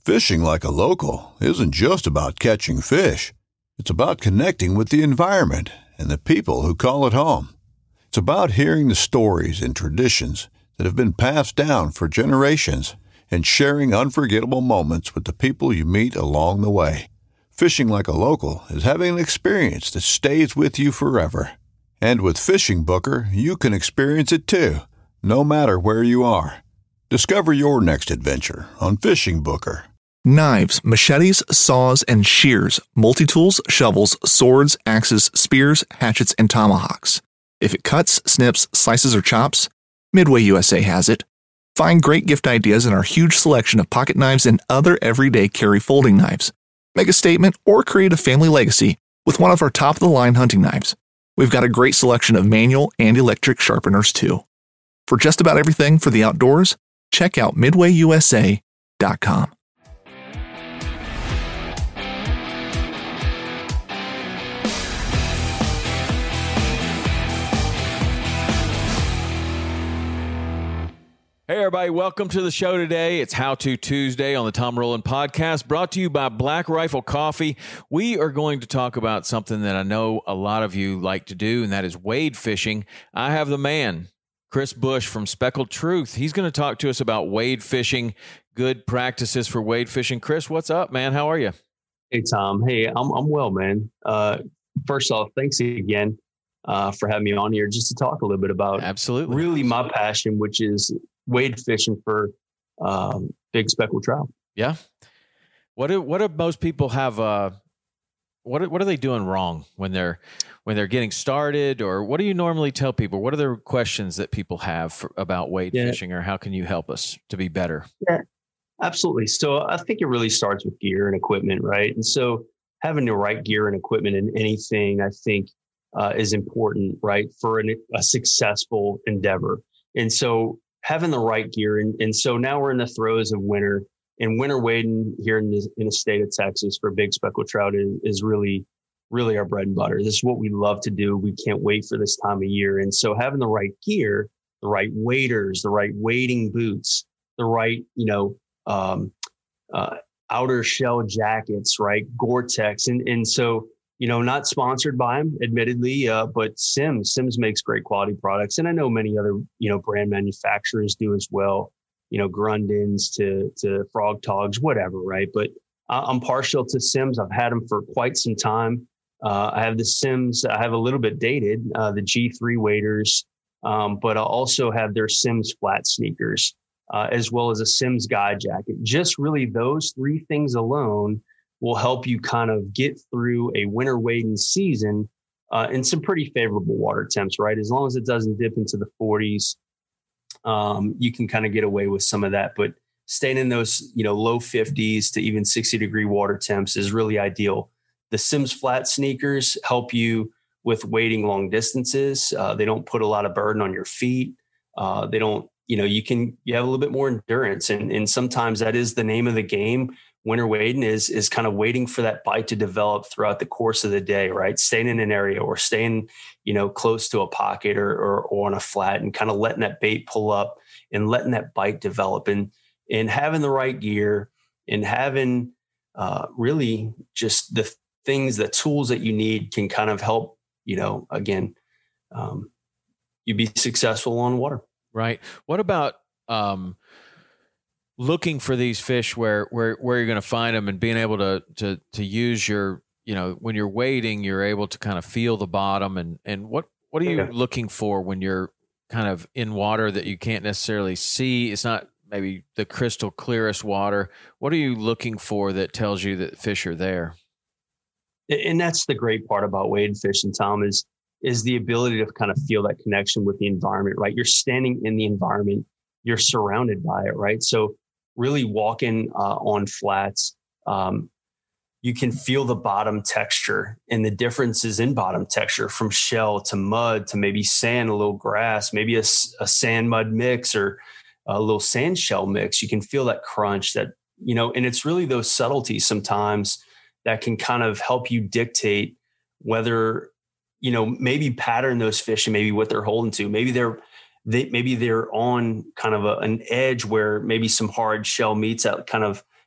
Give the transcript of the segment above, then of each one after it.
Fishing like a local isn't just about catching fish. It's about connecting with the environment and the people who call it home. It's about hearing the stories and traditions that have been passed down for generations and sharing unforgettable moments with the people you meet along the way. Fishing like a local is having an experience that stays with you forever. And with Fishing Booker, you can experience it too, no matter where you are. Discover your next adventure on Fishing Booker. Knives, machetes, saws, and shears, multi-tools, shovels, swords, axes, spears, hatchets, and tomahawks. If it cuts, snips, slices, or chops, Midway USA has it. Find great gift ideas in our huge selection of pocket knives and other everyday carry folding knives. Make a statement or create a family legacy with one of our top-of-the-line hunting knives. We've got a great selection of manual and electric sharpeners, too. For just about everything for the outdoors, check out MidwayUSA.com. Hey, everybody. Welcome to the show today. It's How To Tuesday on the Tom Rowland Podcast, brought to you by Black Rifle Coffee. We are going to talk about something that I know a lot of you like to do, and that is wade fishing. I have the man, Chris Bush from Speckled Truth. He's going to talk to us about wade fishing, good practices for wade fishing. Chris, what's up, man? How are you? Hey, Tom. Hey, I'm well, man. First off, thanks again for having me on here just to talk a little bit about absolutely really my passion, which is wade fishing for big speckled trout. Yeah. What do most people have? What are they doing wrong when they're getting started, or what do you normally tell people? What are the questions that people have about wade fishing, or how can you help us to be better? Yeah, absolutely. So I think it really starts with gear and equipment, right? And so having the right gear and equipment in anything, I think, is important, right, for a successful endeavor. And so having the right gear. And so now we're in the throes of winter, and winter wading here in the state of Texas for big speckled trout is really, really our bread and butter. This is what we love to do. We can't wait for this time of year. And so having the right gear, the right waders, the right wading boots, the right, outer shell jackets, right? Gore-Tex. And so, not sponsored by them, admittedly, but Simms makes great quality products. And I know many other, brand manufacturers do as well, Grundens to Frog Togs, whatever, right? But I'm partial to Simms. I've had them for quite some time. I have the Simms. I have a little bit dated, the G3 waders, but I also have their Simms flat sneakers, as well as a Simms guide jacket. Just really those three things alone will help you kind of get through a winter wading season in some pretty favorable water temps, right? As long as it doesn't dip into the 40s, you can kind of get away with some of that. But staying in those, low 50s to even 60-degree water temps is really ideal. The Simms flat sneakers help you with wading long distances. They don't put a lot of burden on your feet. They don't, you have a little bit more endurance. And sometimes that is the name of the game. Winter wading is kind of waiting for that bite to develop throughout the course of the day, right? Staying in an area or staying, close to a pocket or on a flat and kind of letting that bait pull up and letting that bite develop, and having the right gear and having really just the things, the tools that you need can kind of help, you be successful on water. Right. What about, looking for these fish where you're going to find them, and being able to use your, when you're wading, you're able to kind of feel the bottom, and what are you looking for when you're kind of in water that you can't necessarily see? It's not maybe the crystal clearest water. What are you looking for that tells you that fish are there? And that's the great part about wade fishing, Tom, is the ability to kind of feel that connection with the environment, right? You're standing in the environment, you're surrounded by it, right? So really walking on flats, you can feel the bottom texture and the differences in bottom texture from shell to mud to maybe sand, a little grass, maybe a sand mud mix or a little sand shell mix. You can feel that crunch that, and it's really those subtleties sometimes that can kind of help you dictate whether, maybe pattern those fish and maybe what they're holding to. Maybe they're on kind of an edge where maybe some hard shell meets that kind of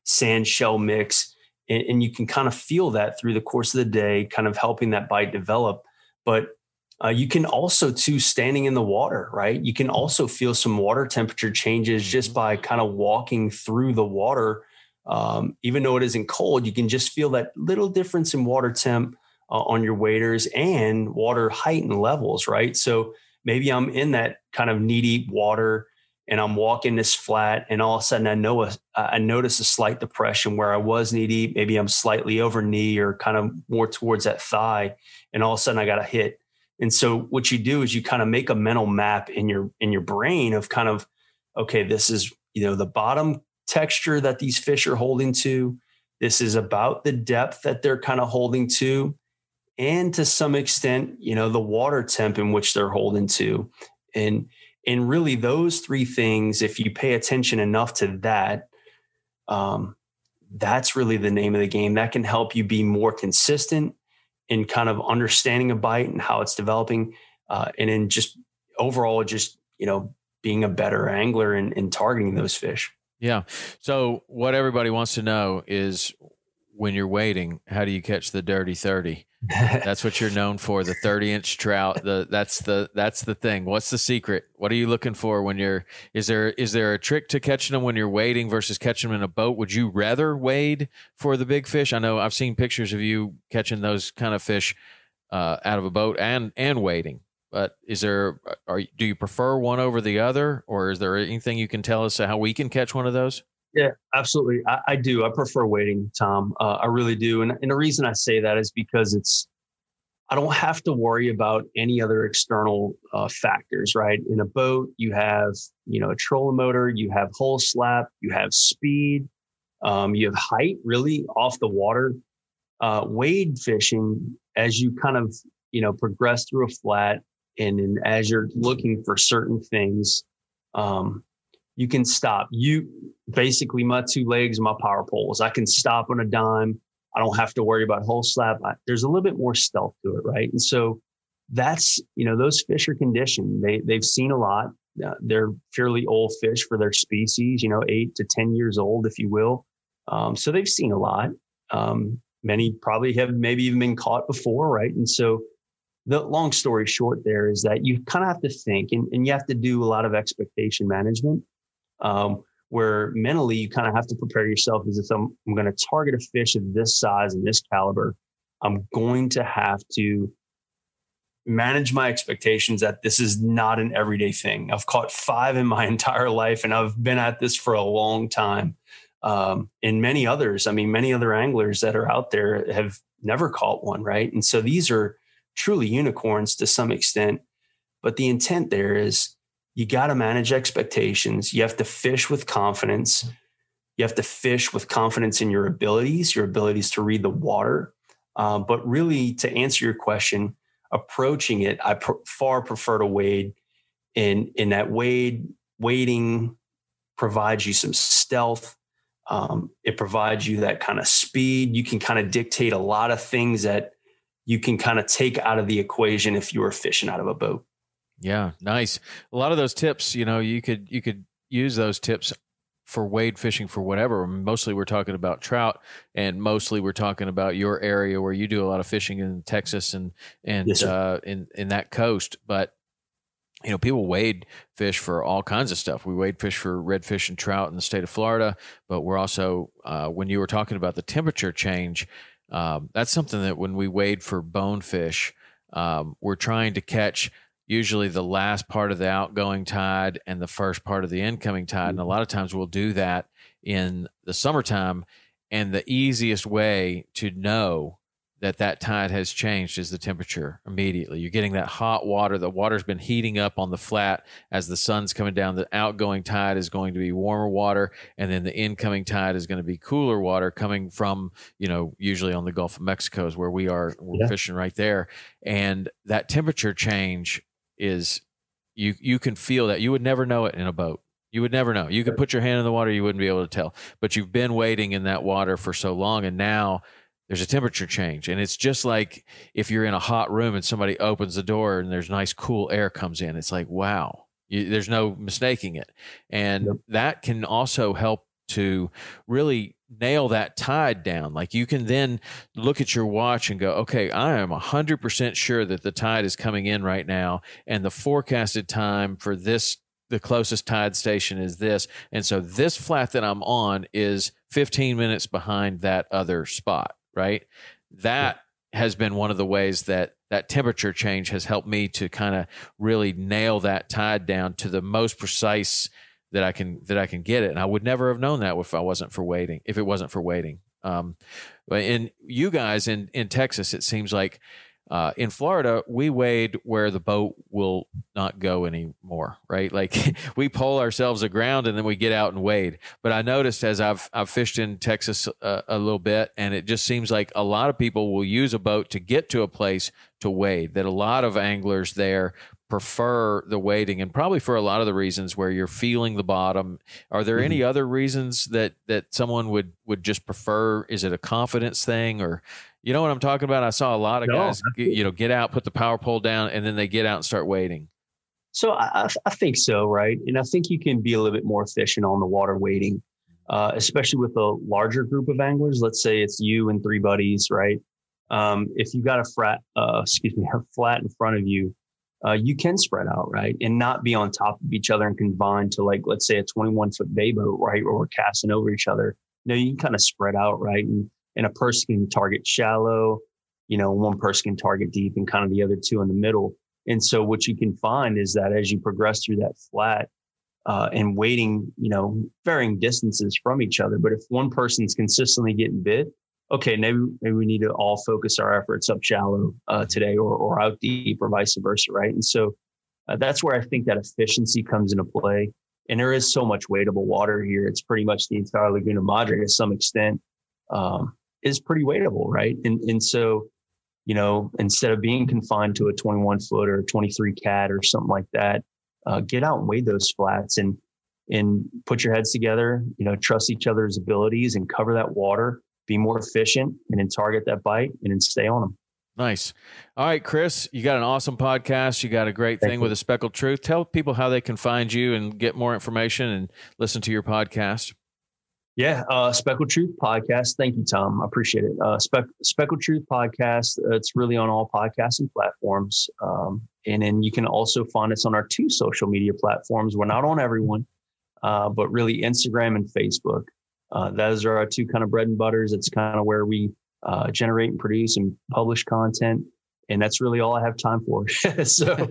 sand shell mix. And you can kind of feel that through the course of the day, kind of helping that bite develop. But you can also, too, standing in the water, right? You can also feel some water temperature changes just by kind of walking through the water. Even though it isn't cold, you can just feel that little difference in water temp on your waders and water height and levels, right? So maybe I'm in that kind of knee deep water and I'm walking this flat, and all of a sudden I notice a slight depression where I was knee deep. Maybe I'm slightly over knee or kind of more towards that thigh, and all of a sudden I got a hit. And so what you do is you kind of make a mental map in your brain of kind of, okay, this is, the bottom texture that these fish are holding to. This is about the depth that they're kind of holding to. And to some extent, the water temp in which they're holding to. And really those three things, if you pay attention enough to that, that's really the name of the game. That can help you be more consistent in kind of understanding a bite and how it's developing. And in just overall, being a better angler and targeting those fish. Yeah. So what everybody wants to know is, when you're wading, how do you catch the dirty 30? That's what you're known for, the 30-inch trout. That's the thing. What's the secret? What are you looking for when is there a trick to catching them when you're wading versus catching them in a boat? Would you rather wade for the big fish? I know I've seen pictures of you catching those kind of fish out of a boat and wading. But do you prefer one over the other, or is there anything you can tell us how we can catch one of those? Yeah, absolutely. I do. I prefer waiting, Tom. I really do. And the reason I say that is because I don't have to worry about any other external factors, right? In a boat, you have, a trolling motor, you have hull slap, you have speed, you have height really off the water. Wade fishing, as you kind of, progress through a flat and as you're looking for certain things, you can stop. Basically, my two legs, my power poles. I can stop on a dime. I don't have to worry about hull slap. There's a little bit more stealth to it, right? And so that's, those fish are conditioned. They've seen a lot. They're fairly old fish for their species, 8 to 10 years old, if you will. So they've seen a lot. Many probably have maybe even been caught before, right? And so the long story short there is that you kind of have to think and you have to do a lot of expectation management. Where mentally you kind of have to prepare yourself as if I'm going to target a fish of this size and this caliber. I'm going to have to manage my expectations that this is not an everyday thing. I've caught 5 in my entire life, and I've been at this for a long time. And many others, many other anglers that are out there have never caught one, right? And so these are truly unicorns to some extent. But the intent there is, you got to manage expectations. You have to fish with confidence. You have to fish with confidence in your abilities to read the water. But really, to answer your question, approaching it, I far prefer to wade. In that wading provides you some stealth. It provides you that kind of speed. You can kind of dictate a lot of things that you can kind of take out of the equation if you were fishing out of a boat. Yeah, nice. A lot of those tips, you could use those tips for wade fishing for whatever. Mostly we're talking about trout, and mostly we're talking about your area where you do a lot of fishing in Texas and Yes, in that coast. But people wade fish for all kinds of stuff. We wade fish for redfish and trout in the state of Florida, but we're also when you were talking about the temperature change, that's something that when we wade for bonefish, we're trying to catch usually the last part of the outgoing tide and the first part of the incoming tide. And a lot of times we'll do that in the summertime. And the easiest way to know that tide has changed is the temperature immediately. You're getting that hot water. The water's been heating up on the flat as the sun's coming down. The outgoing tide is going to be warmer water, and then the incoming tide is going to be cooler water coming from, usually on the Gulf of Mexico is where we are. We're fishing right there. And that temperature change is, you can feel that. You would never know it in a boat. You would never know. You could put your hand in the water, you wouldn't be able to tell. But you've been wading in that water for so long, and now there's a temperature change. And it's just like if you're in a hot room and somebody opens the door and there's nice cool air comes in. It's like, wow, there's no mistaking it. And that can also help to really nail that tide down. Like you can then look at your watch and go, okay, I am 100% sure that the tide is coming in right now, and the forecasted time for this, the closest tide station is this. And so this flat that I'm on is 15 minutes behind that other spot, right? That has been one of the ways that temperature change has helped me to kind of really nail that tide down to the most precise that I can get it. And I would never have known that if it wasn't for waiting. But in you guys in Texas, it seems like in Florida, we wade where the boat will not go anymore, right? Like we pole ourselves aground and then we get out and wade. But I noticed as I've fished in Texas a little bit, and it just seems like a lot of people will use a boat to get to a place to wade, that a lot of anglers there prefer the wading, and probably for a lot of the reasons where you're feeling the bottom. Are there any other reasons that someone would just prefer? Is it a confidence thing, or you know what I'm talking about? I saw a lot of guys, get out, put the power pole down, and then they get out and start wading. So I think so, right? And I think you can be a little bit more efficient on the water wading, especially with a larger group of anglers. Let's say it's you and 3 buddies, right? If you got a flat in front of you, you can spread out, right? And not be on top of each other and confined to, like, let's say a 21-foot bay boat, right? Or we're casting over each other. No, you can kind of spread out, right? And a person can target shallow, one person can target deep, and kind of the other 2 in the middle. And so what you can find is that as you progress through that flat and wading, varying distances from each other, but if one person's consistently getting bit, okay, maybe we need to all focus our efforts up shallow today or out deep, or vice versa, right? And so that's where I think that efficiency comes into play. And there is so much wadable water here. It's pretty much the entire Laguna Madre to some extent is pretty wadable, right? And so, instead of being confined to a 21-foot or 23 cat or something like that, get out and wade those flats and put your heads together, trust each other's abilities and cover that water, be more efficient, and then target that bite and then stay on them. Nice. All right, Chris, you got an awesome podcast. You got a great thing with A Speckled Truth. Tell people how they can find you and get more information and listen to your podcast. Yeah, Speckled Truth Podcast. Thank you, Tom. I appreciate it. Speckled Truth Podcast. It's really on all podcasting platforms. And then you can also find us on our 2 social media platforms. We're not on everyone, but really Instagram and Facebook. Those are our 2 kind of bread and butters. It's kind of where we generate and produce and publish content. And that's really all I have time for. So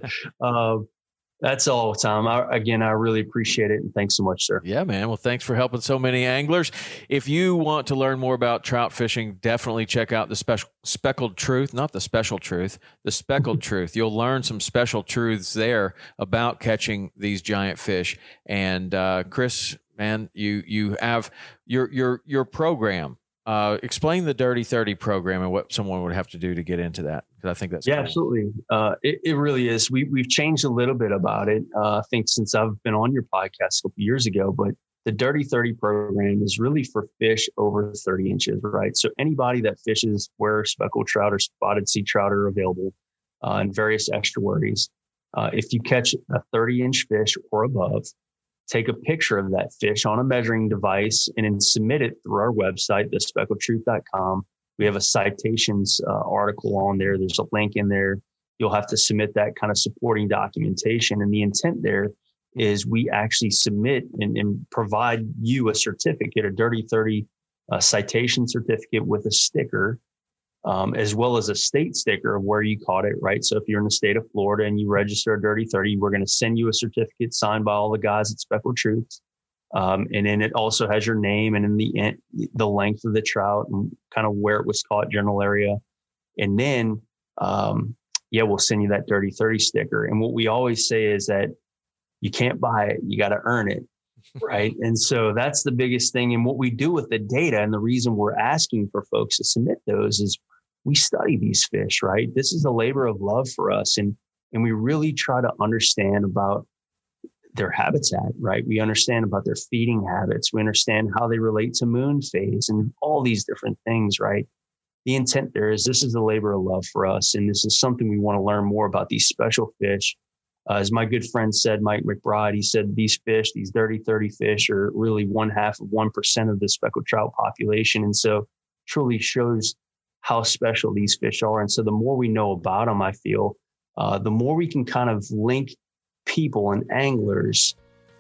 that's all, Tom. I really appreciate it. And thanks so much, sir. Yeah, man. Well, thanks for helping so many anglers. If you want to learn more about trout fishing, definitely check out the Speckled Truth, not the Special Truth, the Speckled Truth. You'll learn some special truths there about catching these giant fish. And Chris, man, you have your program. Explain the Dirty 30 program and what someone would have to do to get into that, because I think that's cool. Absolutely. It really is. We've changed a little bit about it. I think since I've been on your podcast a couple years ago, but the Dirty 30 program is really for fish over 30 inches, right? So anybody that fishes where speckled trout or spotted sea trout are available and various estuaries, if you catch a 30-inch fish or above, take a picture of that fish on a measuring device and then submit it through our website, thespeckedtruth.com. We have a citations article on there. There's a link in there. You'll have to submit that kind of supporting documentation. And the intent there is we actually submit and provide you a certificate, a Dirty 30 citation certificate with a sticker, as well as a state sticker of where you caught it, right? So if you're in the state of Florida and you register a Dirty 30, we're going to send you a certificate signed by all the guys at Speckled Truth. And then it also has your name and in the length of the trout and kind of where it was caught, general area. And then, we'll send you that Dirty 30 sticker. And what we always say is that you can't buy it, you got to earn it. Right. And so that's the biggest thing. And what we do with the data, and the reason we're asking for folks to submit those, is we study these fish, right? This is a labor of love for us. And we really try to understand about their habitat, right? We understand about their feeding habits. We understand how they relate to moon phase and all these different things, right? The intent there is this is a labor of love for us. And this is something we want to learn more about, these special fish As my good friend said, Mike McBride, he said these fish, these dirty 30 fish, are really 0.5% of the speckled trout population. And so truly shows how special these fish are. And so the more we know about them, I feel, the more we can kind of link people and anglers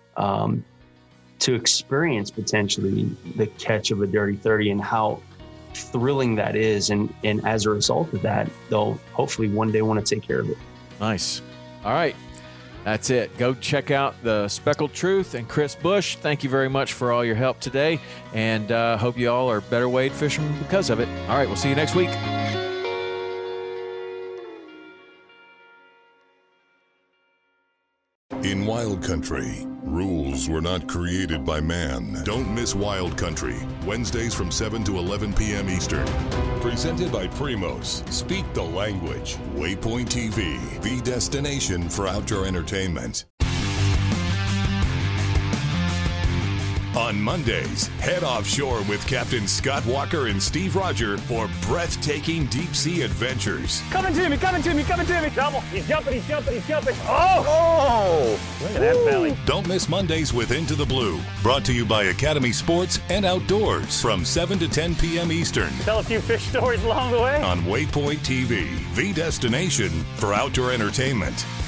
to experience potentially the catch of a dirty 30 and how thrilling that is. And as a result of that, they'll hopefully one day want to take care of it. Nice. All right. That's it. Go check out the Speckled Truth and Chris Bush. Thank you very much for all your help today, and hope you all are better wade fishermen because of it. All right, we'll see you next week. In Wild Country, rules were not created by man. Don't miss Wild Country, Wednesdays from 7 to 11 p.m. Eastern. Presented by Primos. Speak the language. Waypoint TV, the destination for outdoor entertainment. On Mondays, head offshore with Captain Scott Walker and Steve Roger for breathtaking deep-sea adventures. Coming to me. Double. He's jumping. Oh! Look at that belly. Don't miss Mondays with Into the Blue. Brought to you by Academy Sports and Outdoors from 7 to 10 p.m. Eastern. Tell a few fish stories along the way. On Waypoint TV, the destination for outdoor entertainment.